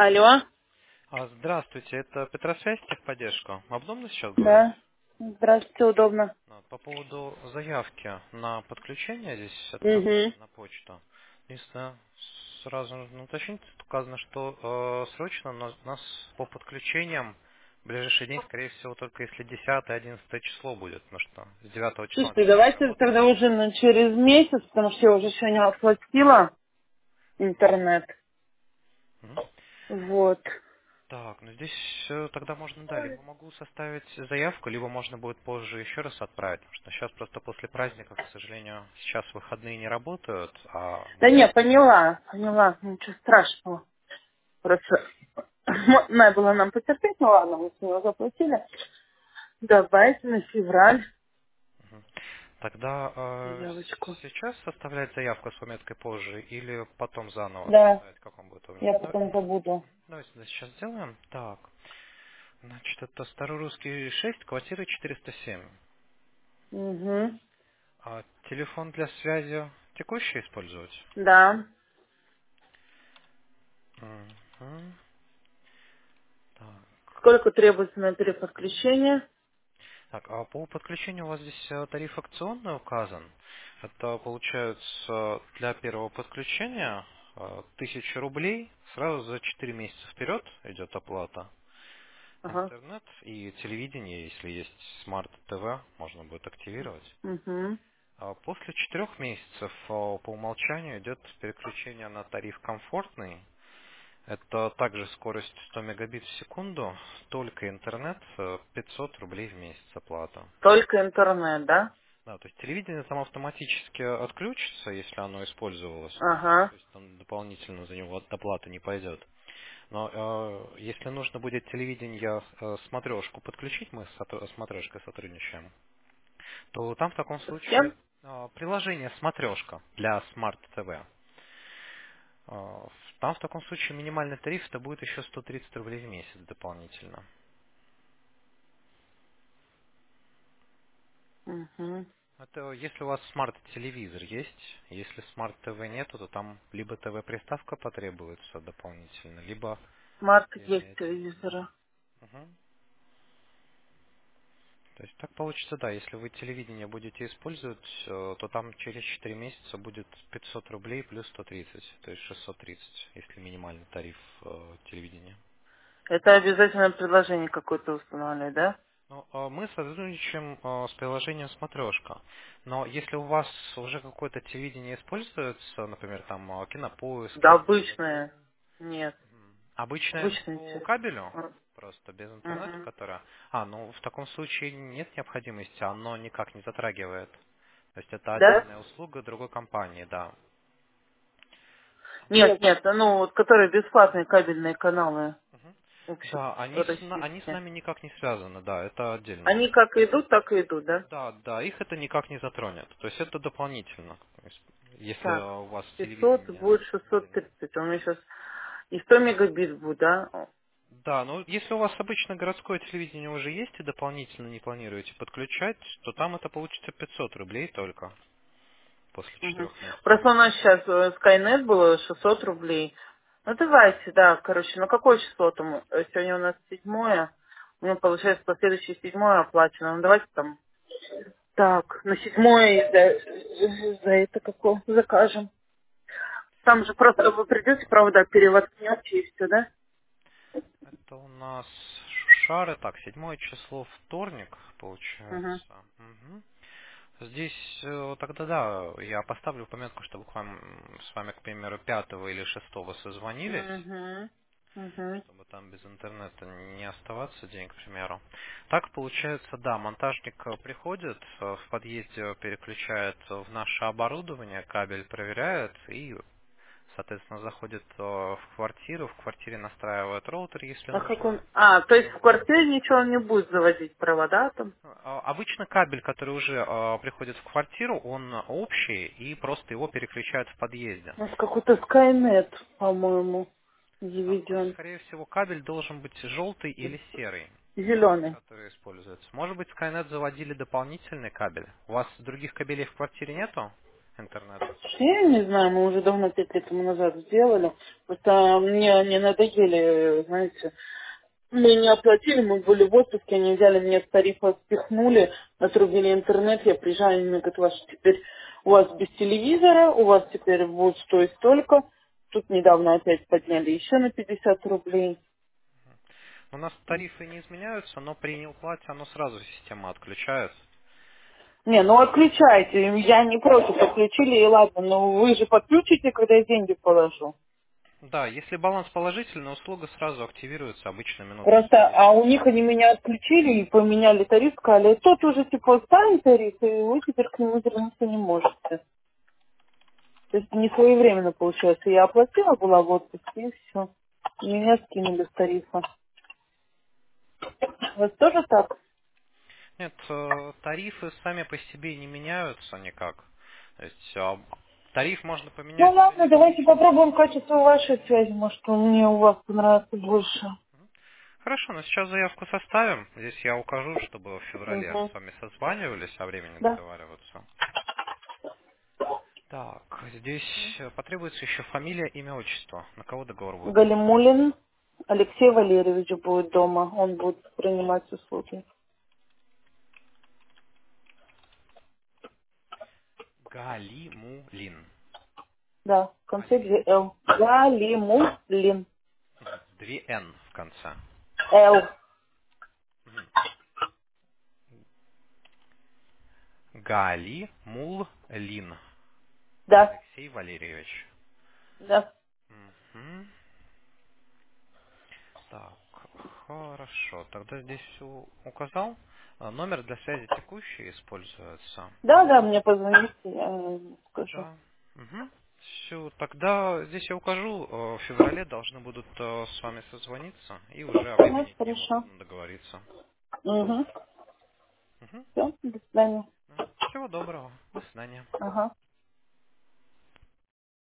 Алло. Здравствуйте, это Петросвязь, техподдержка. Удобно сейчас говорить? Да. Здравствуйте, удобно. По поводу заявки на подключение, здесь Угу. отправлено на почту. Единственное, сразу нужно уточнить, тут указано, что срочно у нас по подключениям в ближайший день, скорее всего, только если 10-11 число будет, потому что с 9 числа Слушайте, начинает давайте работать. тогда уже через месяц, потому что я уже сегодня оплатила интернет. Мгм. Вот. Так, ну здесь тогда можно, да, либо могу составить заявку, либо можно будет позже еще раз отправить, потому что сейчас просто после праздников, к сожалению, сейчас выходные не работают, а Да мы... не, поняла, ничего страшного. Просто надо было нам потерпеть, ну ладно, мы с него заплатили. Давайте на февраль Мгм. Тогда заявочку. сейчас составлять заявку с пометкой позже или потом заново Да, составить, как вам будет удобнее? я потом забуду. Давайте да, сейчас сделаем. Так, значит, это Старорусский 6, квартира 407. Угу. А телефон для связи текущий использовать? Да. Мгм. Так. Сколько требуется на переподключение? Так, а по подключению у вас здесь тариф акционный указан. Это получается для первого подключения 1000 рублей. Сразу за 4 месяца вперед идет оплата. Ага. Интернет и телевидение, если есть смарт ТВ, можно будет активировать. Угу. А после 4 месяцев по умолчанию идет переключение на тариф комфортный. Это также скорость 100 мегабит в секунду, только интернет, 500 рублей в месяц оплата. Только интернет, да? Да, то есть телевидение там автоматически отключится, если оно использовалось, Ага. то есть там дополнительно за него оплата не пойдет. Но если нужно будет телевидение смотрешку подключить, мы с смотрешкой сотрудничаем, то там в таком С случае кем? приложение смотрешка для Smart TV. Там в таком случае минимальный тариф это будет еще 130 рублей в месяц дополнительно. Угу. Это если у вас смарт-телевизор есть, если смарт-ТВ нету, то там либо ТВ-приставка потребуется дополнительно, либо Смарт есть отдельное телевидение. телевизора. Мгм. То есть так получится, да, если вы телевидение будете использовать, то там через 4 месяца будет 500 рублей плюс 130, то есть 630, если минимальный тариф телевидения. Это обязательно приложение какое-то устанавливать, да? Ну, мы сотрудничаем с приложением «Смотрешка». Но если у вас уже какое-то телевидение используется, например, там Кинопоиск Да, или ТВ-центр, обычное. Нет. обычное Обычное по телевизор. кабелю, просто без интернета, Угу. которое... ну, в таком случае нет необходимости, оно никак не затрагивает. То есть это Да? отдельная услуга другой компании, да. Нет, ну, вот которые бесплатные кабельные каналы Мгм. Да, они с общероссийские. нами никак не связаны, да, это отдельно. Они как идут, так и идут, да? Да, да, их это никак не затронет. То есть это дополнительно. То есть если Так, у вас 500 телевидение будет отдельно. 630. У меня сейчас и 100 мегабит будет, да? Да, но если у вас обычно городское телевидение уже есть и дополнительно не планируете подключать, то там это получится 500 рублей только после Мгм. 4 месяцев. Просто у нас сейчас Skynet было 600 рублей. Ну, давайте, да, короче, ну какое число там? Сегодня у нас 7-е. У меня получается последующее 7-е оплачено. Ну, давайте там, так, на 7-е за это какое закажем. Там же просто вы придете, правда, перевоткнете и все, да? Это у нас шары, так, 7 число, вторник, Угу. получается. Мгм. Здесь тогда да, я поставлю пометку, чтобы к вам, с вами, к примеру, 5 или 6 созвонились, Угу. Угу. чтобы там без интернета не оставаться день, к примеру. Так получается, да, монтажник приходит, в подъезде переключает в наше оборудование, кабель проверяет и, соответственно, заходит в квартире настраивает роутер, если А как он? нужно. А, то есть в квартире ничего он не будет заводить, провода там? Обычно кабель, который уже приходит в квартиру, он общий и просто его переключают в подъезде. У нас какой-то Skynet, по-моему, заведен. Скорее всего, кабель должен быть желтый или серый, Зеленый. который используется. Может быть, Skynet заводили дополнительный кабель. У вас других кабелей в квартире нету? интернет? Я не знаю, мы уже давно 5 лет тому назад сделали. Просто мне не надоели, знаете, мы не оплатили, мы были в отпуске, они взяли мне с тарифа, спихнули, отрубили интернет, я приезжаю, они мне говорят, ваш теперь у вас без телевизора, у вас теперь будет стоить столько. Тут недавно опять подняли еще на 50 рублей. У нас тарифы не изменяются, но при неуплате оно сразу система отключает. Не, ну отключайте, я не против, отключили и ладно, но вы же подключите, когда я деньги положу. Да, если баланс положительный, услуга сразу активируется обычно минут Просто, за а 10. у них они меня отключили и поменяли тариф, сказали, тот уже типа старый тариф, и вы теперь к нему вернуться не можете. То есть не своевременно получается. Я оплатила, была в отпуске, и все. Меня скинули с тарифа. У вас тоже так? Нет, тарифы сами по себе не меняются никак. То есть тариф можно Ну поменять ладно, давайте периодически. попробуем качество вашей связи. Может, мне у вас понравится больше. Хорошо, но сейчас заявку составим. Здесь я укажу, чтобы в феврале Угу. с вами созванивались, о времени Да. договариваться. Так, здесь потребуется еще фамилия, имя, отчество. На кого договор будет написан? Галимулин Алексей Валерьевич будет дома. Он будет принимать услуги. Галимулин. Да, в конце две Валерьевич. Л. Галимулин. Две Н в конце. Л. Мгм. Галимулин. Да. Алексей Валерьевич. Да. Мгм. Так, хорошо. Тогда здесь все указал. Номер для связи текущий используется. Да, да, мне позвоните, я скажу. Да. Все, тогда здесь я укажу. В феврале должны будут с вами созвониться и уже о Ну, времени днем хорошо. удобно договориться. Угу. Угу. Все, до свидания. Всего доброго. До свидания. Ага.